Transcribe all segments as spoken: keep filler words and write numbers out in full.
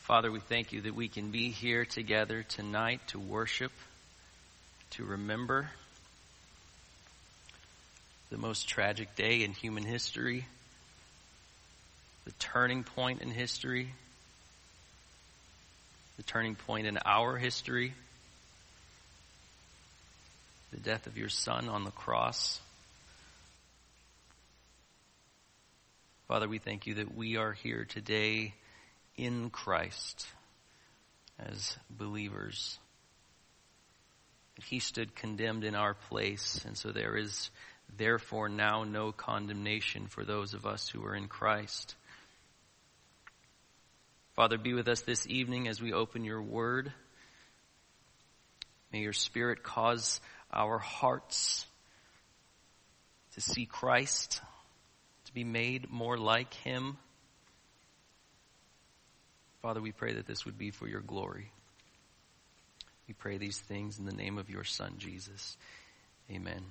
Father, we thank you that we can be here together tonight to worship, to remember the most tragic day in human history, the turning point in history, the turning point in our history, the death of your Son on the cross. Father, we thank you that we are here today in Christ as believers. That he stood condemned in our place, and so there is therefore now no condemnation for those of us who are in Christ. Father, be with us this evening as we open your word. May your Spirit cause our hearts to see Christ, to be made more like him. Father, we pray that this would be for your glory. We pray these things in the name of your Son, Jesus. Amen.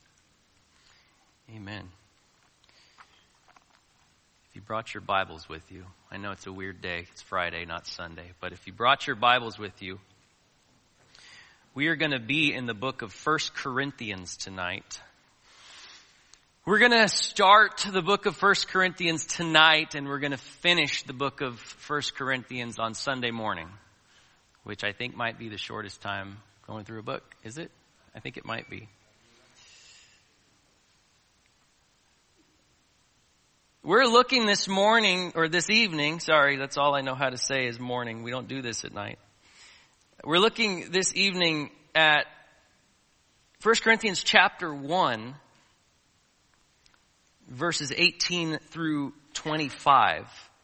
Amen. If you brought your Bibles with you, I know it's a weird day. It's Friday, not Sunday. But if you brought your Bibles with you, we are going to be in the book of First Corinthians tonight. We're going to start the book of First Corinthians tonight, and we're going to finish the book of First Corinthians on Sunday morning, which I think might be the shortest time going through a book. Is it? I think it might be. We're looking this morning, or this evening, sorry, that's all I know how to say is morning. We don't do this at night. We're looking this evening at First Corinthians chapter one, verses eighteen through twenty-five,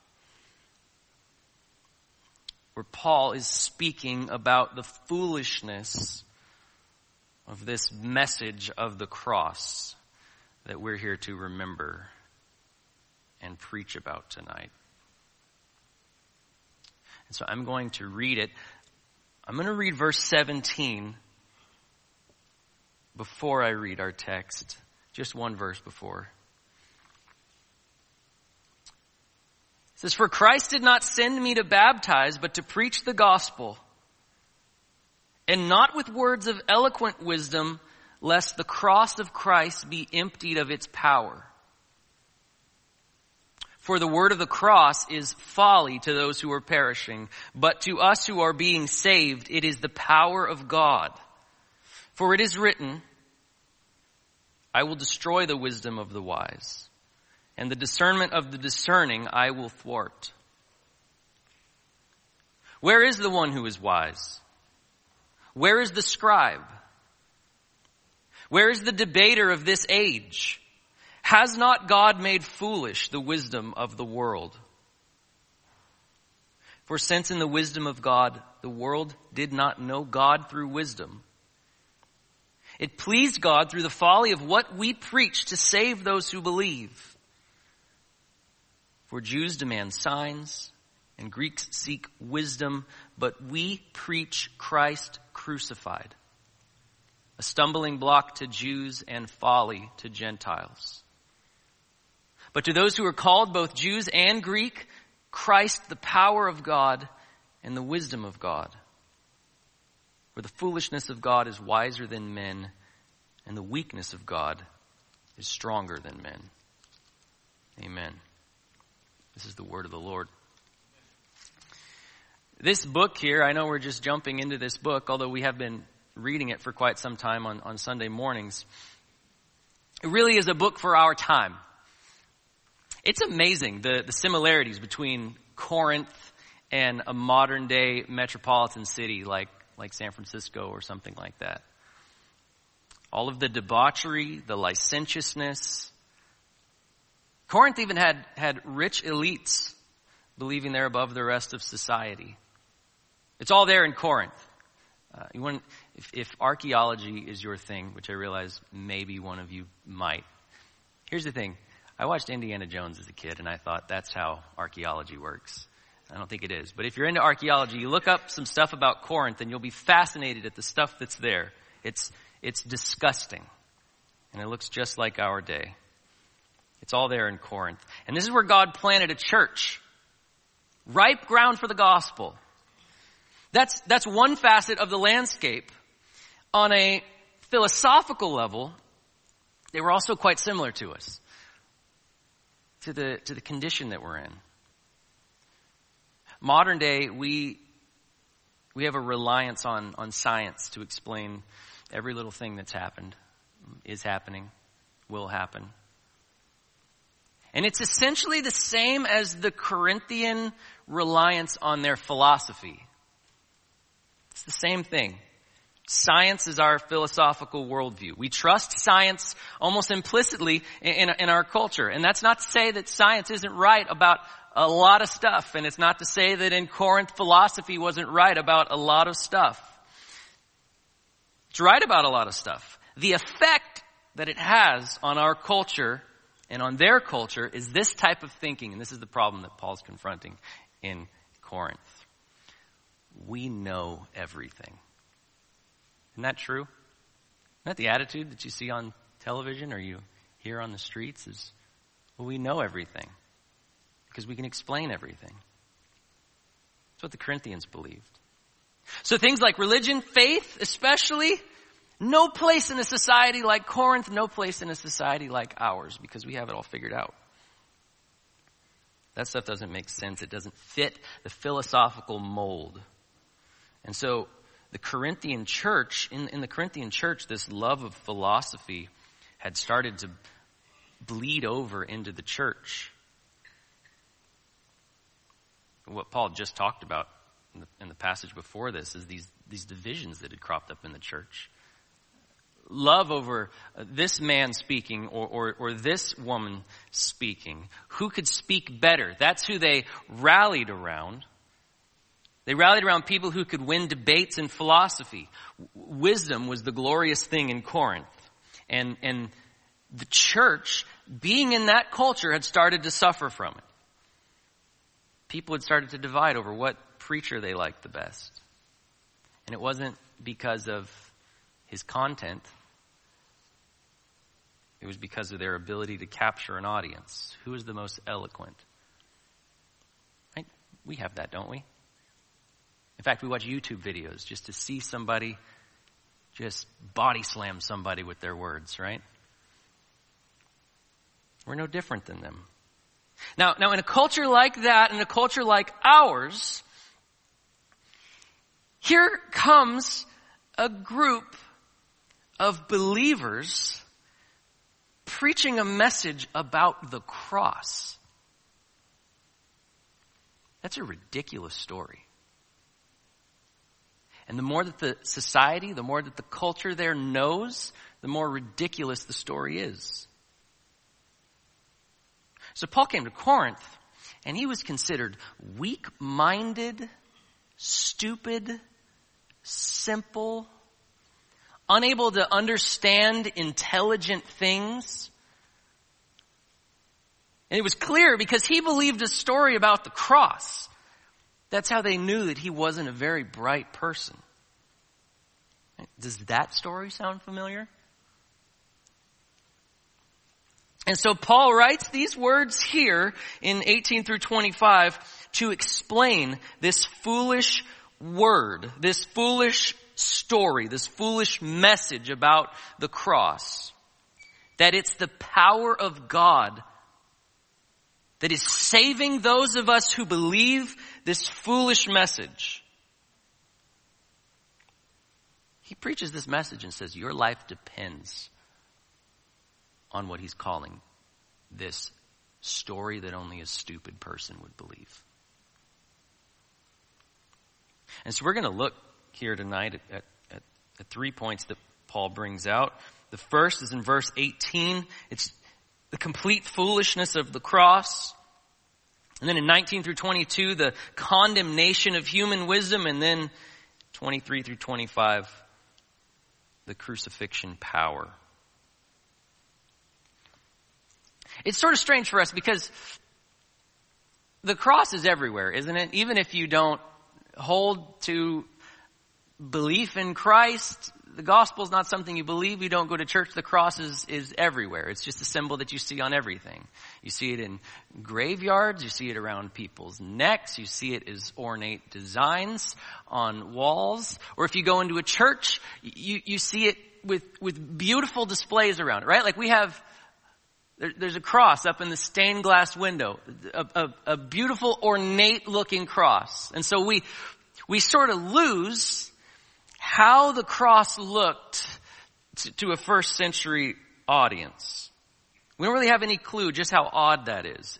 where Paul is speaking about the foolishness of this message of the cross that we're here to remember and preach about tonight. And so I'm going to read it. I'm going to read verse seventeen before I read our text. Just one verse before. It says, "For Christ did not send me to baptize, but to preach the gospel, and not with words of eloquent wisdom, lest the cross of Christ be emptied of its power. For the word of the cross is folly to those who are perishing, but to us who are being saved, it is the power of God. For it is written, I will destroy the wisdom of the wise, and the discernment of the discerning I will thwart. Where is the one who is wise? Where is the scribe? Where is the debater of this age? Has not God made foolish the wisdom of the world? For since in the wisdom of God, the world did not know God through wisdom, it pleased God through the folly of what we preach to save those who believe. For Jews demand signs, and Greeks seek wisdom, but we preach Christ crucified, a stumbling block to Jews and folly to Gentiles. But to those who are called, both Jews and Greek, Christ, the power of God and the wisdom of God. For the foolishness of God is wiser than men, and the weakness of God is stronger than men." Amen. This is the word of the Lord. This book here, I know we're just jumping into this book, although we have been reading it for quite some time on, on Sunday mornings. It really is a book for our time. It's amazing, the, the similarities between Corinth and a modern day metropolitan city like, like San Francisco or something like that. All of the debauchery, the licentiousness. Corinth even had, had rich elites believing they're above the rest of society. It's all there in Corinth. Uh, you want, if, if archaeology is your thing, which I realize maybe one of you might, here's the thing. I watched Indiana Jones as a kid, and I thought that's how archaeology works. I don't think it is. But if you're into archaeology, you look up some stuff about Corinth, and you'll be fascinated at the stuff that's there. It's it's disgusting, and it looks just like our day. It's all there in Corinth. And this is where God planted a church. ripe ground for the gospel. That's, that's one facet of the landscape. On a philosophical level, they were also quite similar to us, to the, to the condition that we're in. Modern day, we, we have a reliance on, on science to explain every little thing that's happened, is happening, will happen. And it's essentially the same as the Corinthian reliance on their philosophy. It's the same thing. Science is our philosophical worldview. We trust science almost implicitly in, in, in our culture. And that's not to say that science isn't right about a lot of stuff. And it's not to say that in Corinth philosophy wasn't right about a lot of stuff. It's right about a lot of stuff. The effect that it has on our culture and on their culture is this type of thinking. And this is the problem that Paul's confronting in Corinth. We know everything. Isn't that true? Isn't that the attitude that you see on television or you hear on the streets? Is, well, we know everything because we can explain everything. That's what the Corinthians believed. So things like religion, faith especially, no place in a society like Corinth, no place in a society like ours because we have it all figured out. That stuff doesn't make sense. It doesn't fit the philosophical mold. And so the Corinthian church, in, in the Corinthian church, this love of philosophy had started to bleed over into the church. What Paul just talked about in the, in the passage before this is these, these divisions that had cropped up in the church. Love over this man speaking or, or, or this woman speaking. Who could speak better? That's who they rallied around. They rallied around people who could win debates in philosophy. Wisdom was the glorious thing in Corinth. And, and the church, being in that culture, had started to suffer from it. People had started to divide over what preacher they liked the best. And it wasn't because of his content. It was because of their ability to capture an audience. Who is the most eloquent? Right? We have that, don't we? In fact, we watch YouTube videos just to see somebody just body slam somebody with their words, right? We're no different than them. Now, now in a culture like that, in a culture like ours, here comes a group of believers preaching a message about the cross. That's a ridiculous story. And the more that the society, the more that the culture there knows, the more ridiculous the story is. So Paul came to Corinth, and he was considered weak-minded, stupid, simple, unable to understand intelligent things. And it was clear because he believed a story about the cross. That's how they knew that he wasn't a very bright person. Does that story sound familiar? And so Paul writes these words here in eighteen through twenty-five to explain this foolish word, this foolish story, this foolish message about the cross. That it's the power of God that is saving those of us who believe this foolish message. He preaches this message and says, your life depends on what he's calling this story that only a stupid person would believe. And so we're going to look here tonight at, at, at three points that Paul brings out. The first is in verse eighteen. It's the complete foolishness of the cross. And then in nineteen through twenty-two, the condemnation of human wisdom. And then twenty-three through twenty-five, the crucifixion power. It's sort of strange for us because the cross is everywhere, isn't it? Even if you don't hold to belief in Christ, the gospel is not something you believe, you don't go to church. The cross is, is everywhere. It's just a symbol that you see on everything. You see it in graveyards, you see it around people's necks, you see it as ornate designs on walls. Or if you go into a church, you, you see it with, with beautiful displays around it, right? Like we have, there, there's a cross up in the stained glass window, a, a, a beautiful ornate looking cross. And so we, we sort of lose how the cross looked to, to a first century audience. We don't really have any clue just how odd that is.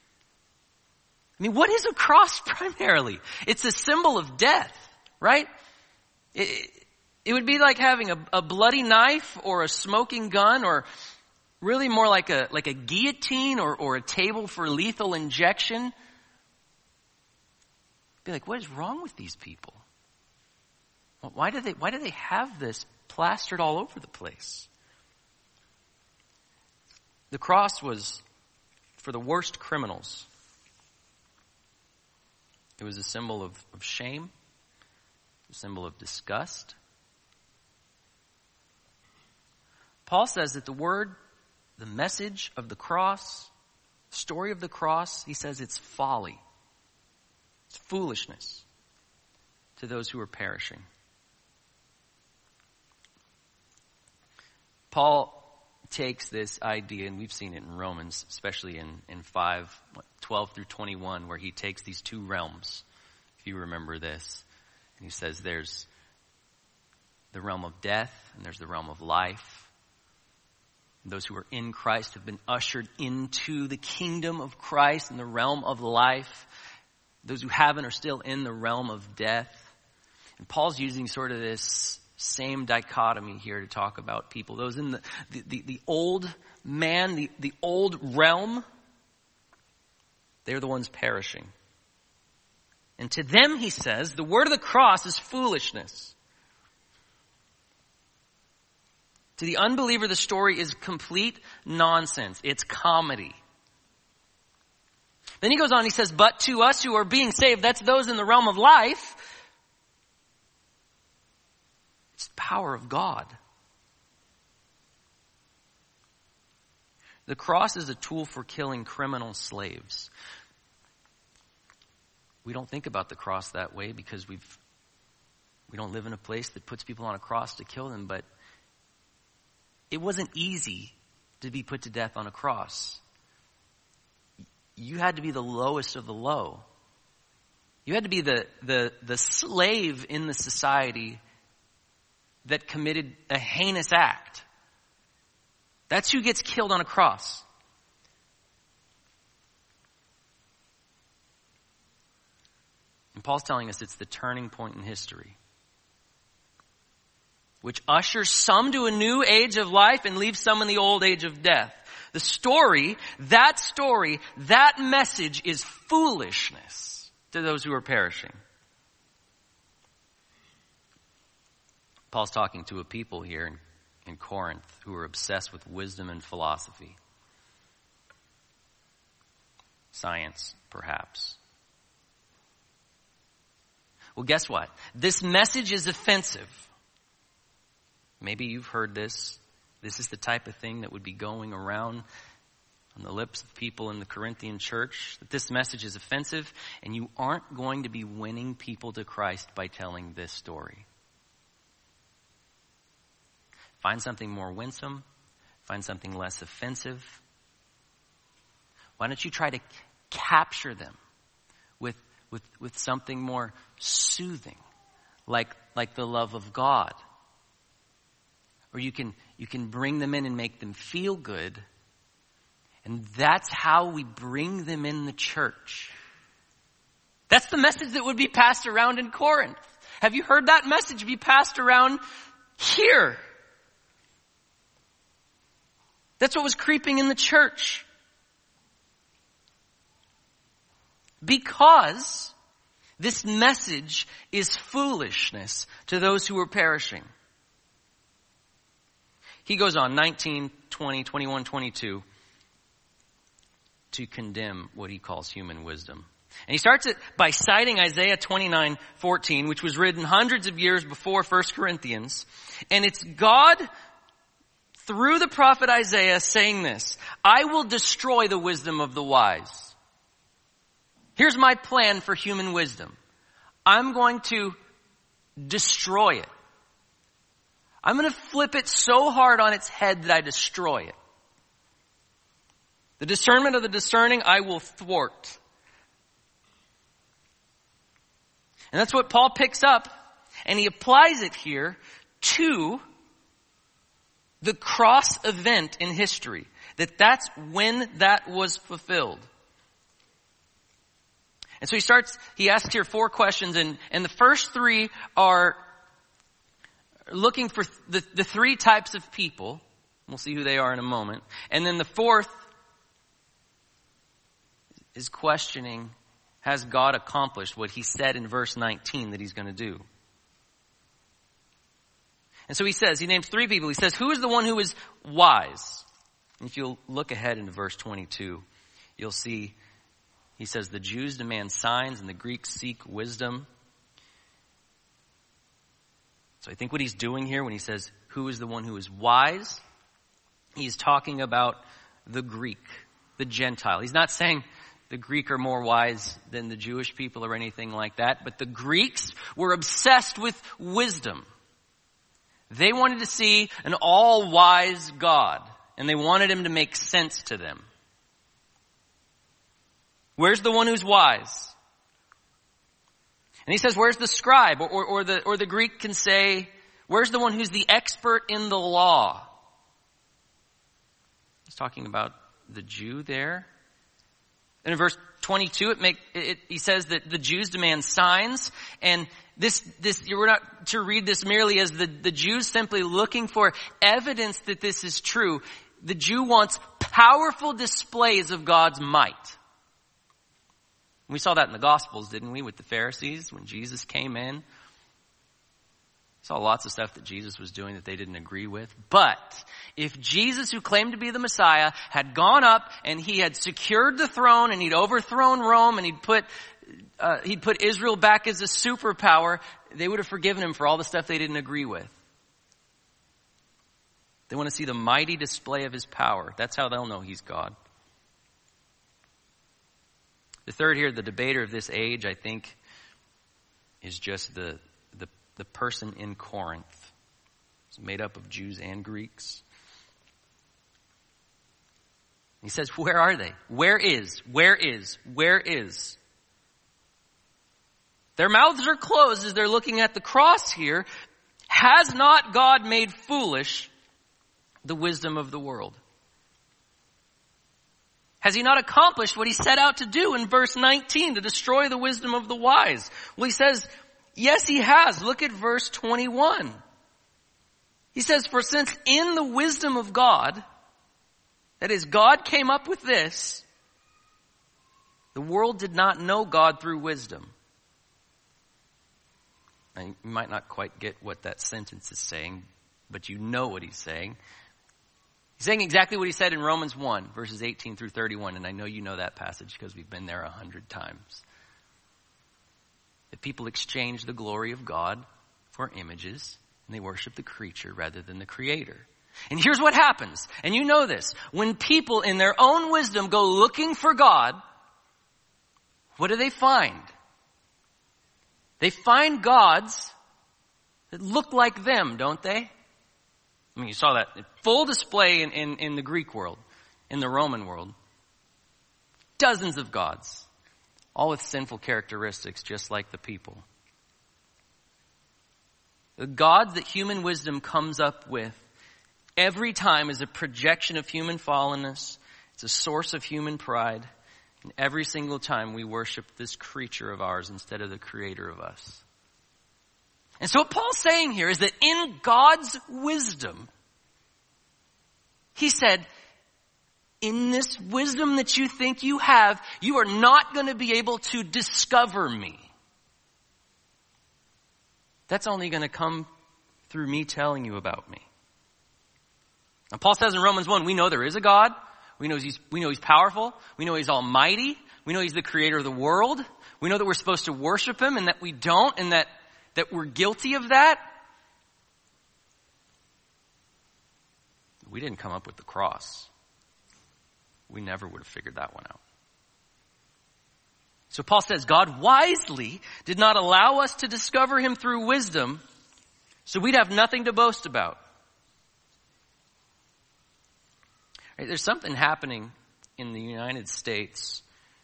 I mean, what is a cross primarily? It's a symbol of death, right? It, it would be like having a, a bloody knife or a smoking gun, or really more like a like a guillotine or, or a table for lethal injection. Be like, what is wrong with these people? Why do they, why do they have this plastered all over the place? The cross was for the worst criminals. It was a symbol of, of shame, a symbol of disgust. Paul says that the word, the message of the cross, story of the cross, he says it's folly. It's foolishness to those who are perishing. Paul takes this idea, and we've seen it in Romans, especially in, in five, twelve through twenty-one, where he takes these two realms, if you remember this. And he says there's the realm of death and there's the realm of life. And those who are in Christ have been ushered into the kingdom of Christ and the realm of life. Those who haven't are still in the realm of death. And Paul's using sort of this same dichotomy here to talk about people. Those in the, the, the, the old man, the, the old realm, they're the ones perishing. And to them, he says, the word of the cross is foolishness. To the unbeliever, the story is complete nonsense. It's comedy. Then he goes on, he says, but to us who are being saved, that's those in the realm of life, it's the power of God. The cross is a tool for killing criminal slaves. We don't think about the cross that way because we've, we don't live in a place that puts people on a cross to kill them, but it wasn't easy to be put to death on a cross. You had to be the lowest of the low. You had to be the, the, the slave in the society that committed a heinous act. That's who gets killed on a cross. And Paul's telling us it's the turning point in history, which ushers some to a new age of life and leaves some in the old age of death. The story, that story, that message is foolishness to those who are perishing. Paul's talking to a people here in, in Corinth who are obsessed with wisdom and philosophy. Science, perhaps. Well, guess what? This message is offensive. Maybe you've heard this. This is the type of thing that would be going around on the lips of people in the Corinthian church, that this message is offensive, and you aren't going to be winning people to Christ by telling this story. Find something more winsome. Find something less offensive. Why don't you try to c- capture them with, with, with something more soothing, like, like the love of God? Or you can, you can bring them in and make them feel good. And that's how we bring them in the church. That's the message that would be passed around in Corinth. Have you heard that message be passed around here? That's what was creeping in the church. Because this message is foolishness to those who are perishing. He goes on, nineteen, twenty, twenty-one, twenty-two, to condemn what he calls human wisdom. And he starts it by citing Isaiah twenty-nine fourteen, which was written hundreds of years before First Corinthians. And it's God, through the prophet Isaiah, saying this: I will destroy the wisdom of the wise. Here's my plan for human wisdom. I'm going to destroy it. I'm going to flip it so hard on its head that I destroy it. The discernment of the discerning I will thwart. And that's what Paul picks up, and he applies it here to the cross event in history. That that's when that was fulfilled. And so he starts, he asks here four questions, and, and the first three are looking for the, the three types of people. We'll see who they are in a moment. And then the fourth is questioning, has God accomplished what he said in verse nineteen that he's going to do? And so he says, he names three people. He says, who is the one who is wise? And if you'll look ahead into verse twenty-two, you'll see he says the Jews demand signs and the Greeks seek wisdom. So I think what he's doing here when he says, who is the one who is wise? He's talking about the Greek, the Gentile. He's not saying the Greek are more wise than the Jewish people or anything like that, but the Greeks were obsessed with wisdom. They wanted to see an all-wise God, and they wanted him to make sense to them. Where's the one who's wise? And he says, where's the scribe? Or, or, or the or the Greek can say, where's the one who's the expert in the law? He's talking about the Jew there. And in verse twenty-two, it make it, he says that the Jews demand signs, and this this we're not to read this merely as the, the Jews simply looking for evidence that this is true. The Jew wants powerful displays of God's might. We saw that in the Gospels, didn't we, with the Pharisees when Jesus came in. We saw lots of stuff that Jesus was doing that they didn't agree with. But if Jesus, who claimed to be the Messiah, had gone up and he had secured the throne and he'd overthrown Rome and he'd put uh, he'd put Israel back as a superpower, they would have forgiven him for all the stuff they didn't agree with. They want to see the mighty display of his power. That's how they'll know he's God. The third here, the debater of this age, I think, is just the the, the person in Corinth. It's made up of Jews and Greeks. He says, where are they? Where is? Where is? Where is? Their mouths are closed as they're looking at the cross here. Has not God made foolish the wisdom of the world? Has he not accomplished what he set out to do in verse nineteen, to destroy the wisdom of the wise? Well, he says, yes, he has. Look at verse twenty-one. He says, for since in the wisdom of God, that is, God came up with this, the world did not know God through wisdom. And you might not quite get what that sentence is saying, but you know what he's saying. He's saying exactly what he said in Romans one, verses eighteen through thirty-one, and I know you know that passage because we've been there a hundred times. That people exchange the glory of God for images, and they worship the creature rather than the creator. And here's what happens, and you know this. When people in their own wisdom go looking for God, what do they find? They find gods that look like them, don't they? I mean, you saw that full display in, in, in the Greek world, in the Roman world. Dozens of gods, all with sinful characteristics, just like the people. The gods that human wisdom comes up with every time is a projection of human fallenness. It's a source of human pride. And every single time we worship this creature of ours instead of the creator of us. And so what Paul's saying here is that in God's wisdom, he said, in this wisdom that you think you have, you are not going to be able to discover me. That's only going to come through me telling you about me. Now Paul says in Romans one, we know there is a God. We know he's, we know he's powerful. We know he's almighty. We know he's the creator of the world. We know that we're supposed to worship him and that we don't, and that, that we're guilty of that. We didn't come up with the cross. We never would have figured that one out. So Paul says, God wisely did not allow us to discover him through wisdom, so we'd have nothing to boast about. Right, there's something happening in the United States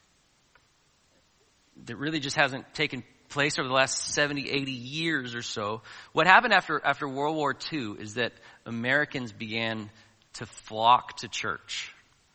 that really just hasn't taken place over the last seventy, eighty years or so. What happened after, after World War Two is that Americans began to flock to church.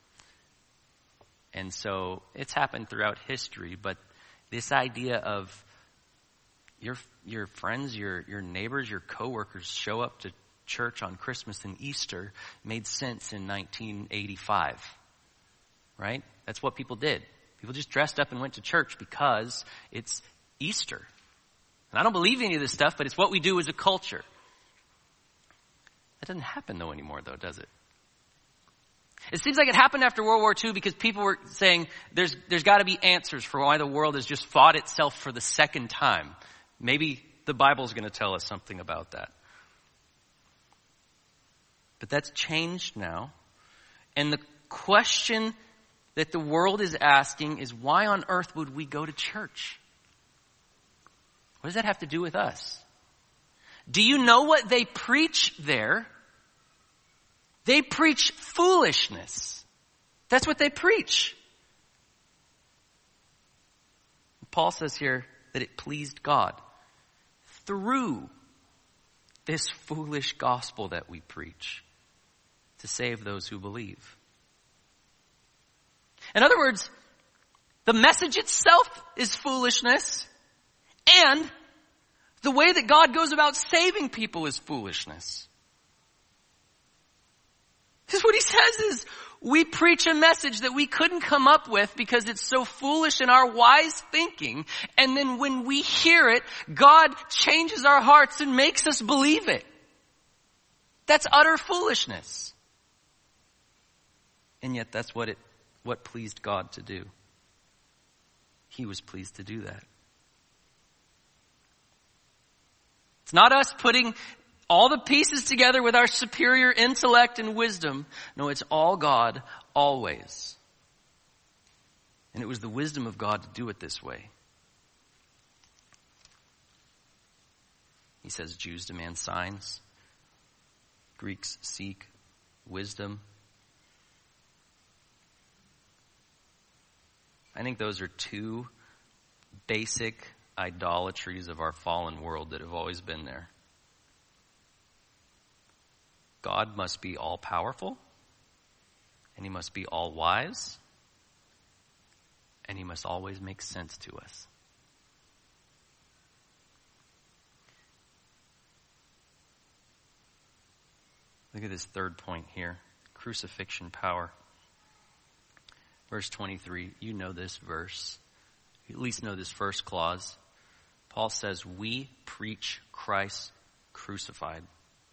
And so it's happened throughout history, but this idea of your your friends, your your neighbors, your coworkers show up to church on Christmas and Easter made sense in nineteen eighty-five. Right? That's what people did. People just dressed up and went to church because it's Easter. And I don't believe any of this stuff, but it's what we do as a culture. That doesn't happen though anymore though, does it? It seems like it happened after World War Two because people were saying there's there's got to be answers for why the world has just fought itself for the second time. Maybe the Bible's going to tell us something about that. But that's changed now. And the question that the world is asking is, why on earth would we go to church? What does that have to do with us? Do you know what they preach there? They preach foolishness. That's what they preach. Paul says here that it pleased God through this foolish gospel that we preach to save those who believe. In other words, the message itself is foolishness, and the way that God goes about saving people is foolishness. Because what he says is, we preach a message that we couldn't come up with because it's so foolish in our wise thinking, and then when we hear it, God changes our hearts and makes us believe it. That's utter foolishness. And yet that's what it what pleased God to do. He was pleased to do that. It's not us putting all the pieces together with our superior intellect and wisdom. No, it's all God, always. And it was the wisdom of God to do it this way. He says Jews demand signs. Greeks seek wisdom. I think those are two basic idolatries of our fallen world that have always been there. God must be all-powerful, and he must be all-wise, and he must always make sense to us. Look at this third point here, crucifixion power. Verse twenty-three, you know this verse. You at least know this first clause. Paul says, we preach Christ crucified.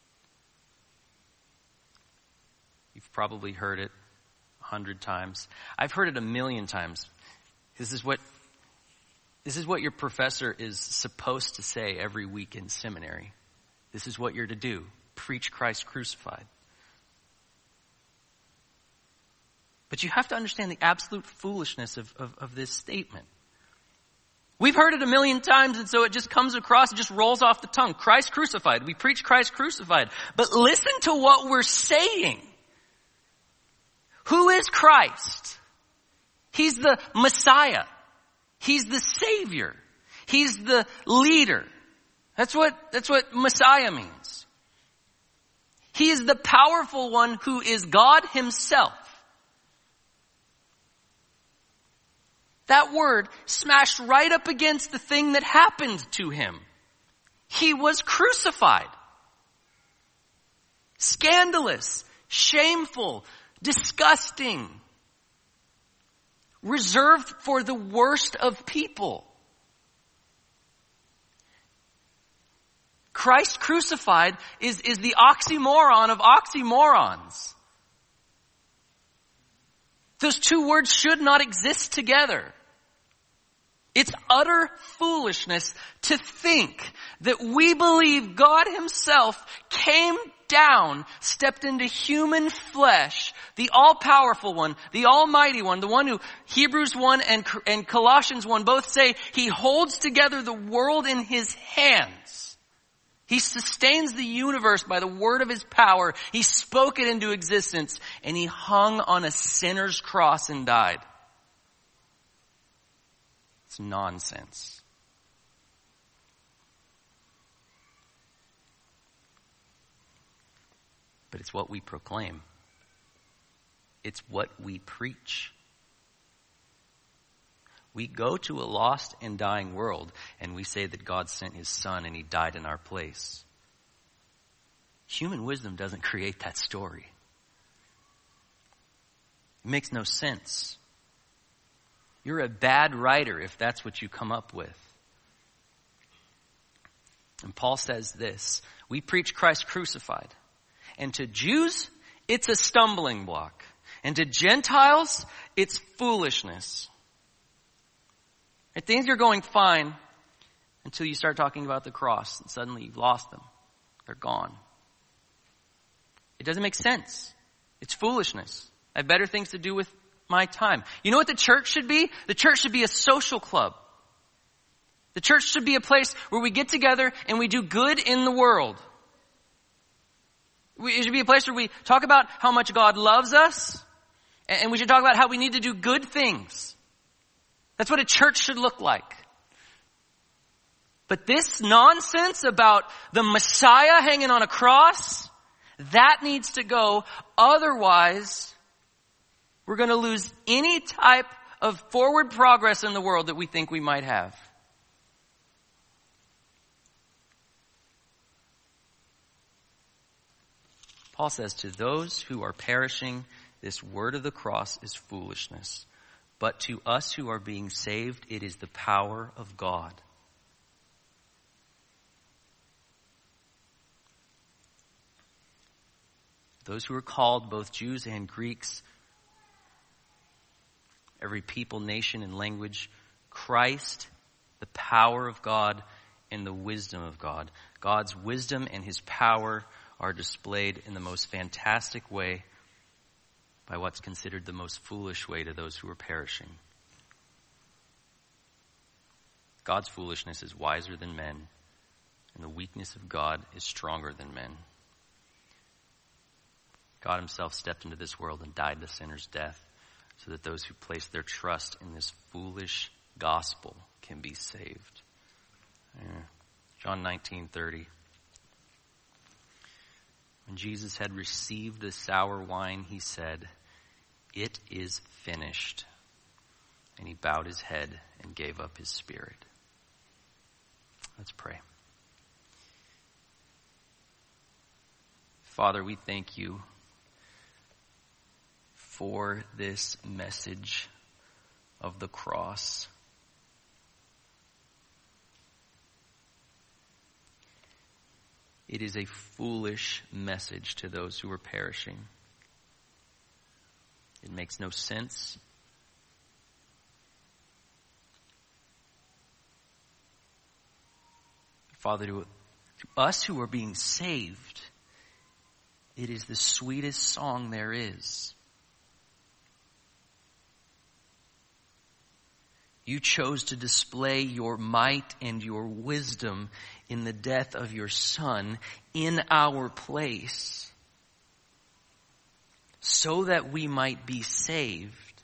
You've probably heard it a hundred times. I've heard it a million times. This is what, this is what your professor is supposed to say every week in seminary. This is what you're to do. Preach Christ crucified. But you have to understand the absolute foolishness of, of, of this statement. We've heard it a million times, and so it just comes across, it just rolls off the tongue. Christ crucified. We preach Christ crucified. But listen to what we're saying. Who is Christ? He's the Messiah. He's the Savior. He's the leader. That's what, that's what Messiah means. He is the powerful one who is God himself. That word smashed right up against the thing that happened to him. He was crucified. Scandalous, shameful, disgusting, reserved for the worst of people. Christ crucified is, is the oxymoron of oxymorons. Those two words should not exist together. It's utter foolishness to think that we believe God himself came down, stepped into human flesh, the all-powerful one, the almighty one, the one who Hebrews one and, and Colossians one both say he holds together the world in his hands. He sustains the universe by the word of his power. He spoke it into existence, and he hung on a sinner's cross and died. It's nonsense. But it's what we proclaim. It's what we preach. We go to a lost and dying world and we say that God sent his son and he died in our place. Human wisdom doesn't create that story. It makes no sense. You're a bad writer if that's what you come up with. And Paul says this, we preach Christ crucified. And to Jews, it's a stumbling block. And to Gentiles, it's foolishness. And things are going fine until you start talking about the cross. And suddenly you've lost them. They're gone. It doesn't make sense. It's foolishness. I have better things to do with my time. You know what the church should be? The church should be a social club. The church should be a place where we get together and we do good in the world. It should be a place where we talk about how much God loves us, and we should talk about how we need to do good things. That's what a church should look like. But this nonsense about the Messiah hanging on a cross, that needs to go. Otherwise, we're going to lose any type of forward progress in the world that we think we might have. Paul says, to those who are perishing, this word of the cross is foolishness. But to us who are being saved, it is the power of God. Those who are called, both Jews and Greeks, every people, nation, and language, Christ, the power of God, and the wisdom of God. God's wisdom and his power are displayed in the most fantastic way by what's considered the most foolish way to those who are perishing. God's foolishness is wiser than men, and the weakness of God is stronger than men. God himself stepped into this world and died the sinner's death so that those who place their trust in this foolish gospel can be saved. Yeah. John nineteen thirty. When Jesus had received the sour wine, he said, "It is finished." And he bowed his head and gave up his spirit. Let's pray. Father, we thank you for this message of the cross. It is a foolish message to those who are perishing. It makes no sense. Father, to, to us who are being saved, it is the sweetest song there is. You chose to display your might and your wisdom in the death of your Son in our place, so that we might be saved.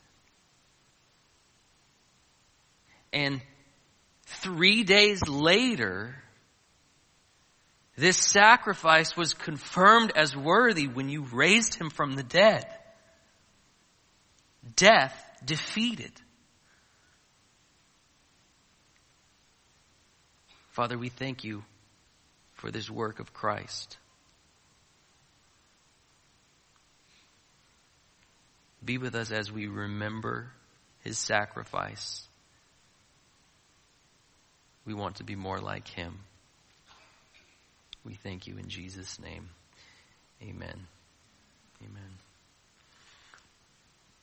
And three days later, this sacrifice was confirmed as worthy when you raised him from the dead. Death defeated. Father, we thank you for this work of Christ. Be with us as we remember his sacrifice. We want to be more like him. We thank you in Jesus' name. Amen. Amen.